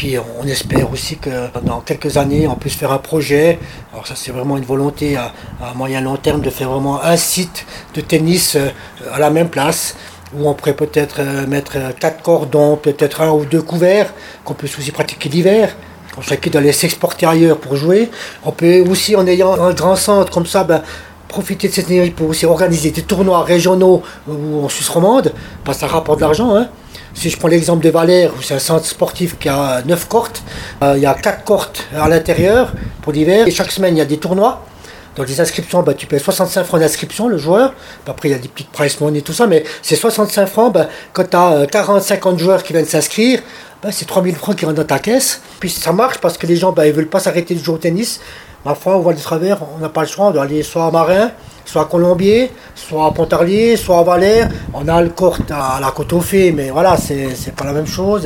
puis on espère aussi que dans quelques années on puisse faire un projet. Alors ça c'est vraiment une volonté à moyen long terme de faire vraiment un site de tennis à la même place, où on pourrait peut-être mettre 4 cordons, peut-être 1 ou 2 couverts, qu'on puisse aussi pratiquer l'hiver. On serait quitte d'aller s'exporter ailleurs pour jouer. On peut aussi, en ayant un grand centre comme ça, profiter de cette énergie pour aussi organiser des tournois régionaux ou en Suisse romande, parce que ça rapporte de l'argent. Hein. Si je prends l'exemple de Valère, où c'est un centre sportif qui a 9 courtes, il y a 4 courtes à l'intérieur pour l'hiver, et chaque semaine il y a des tournois. Dans les inscriptions, tu payes 65 francs d'inscription, le joueur. Après, il y a des petites price money et tout ça, mais c'est 65 francs. Quand tu as 40-50 joueurs qui viennent s'inscrire, c'est 3000 francs qui rentrent dans ta caisse. Puis ça marche parce que les gens, ils veulent pas s'arrêter de jouer au tennis. Ma foi, on voit de travers, on n'a pas le choix. On doit aller soit à Marin, soit à Colombier, soit à Pontarlier, soit à Valère. On a le court à la Côte-aux-Fées, mais voilà, c'est pas la même chose.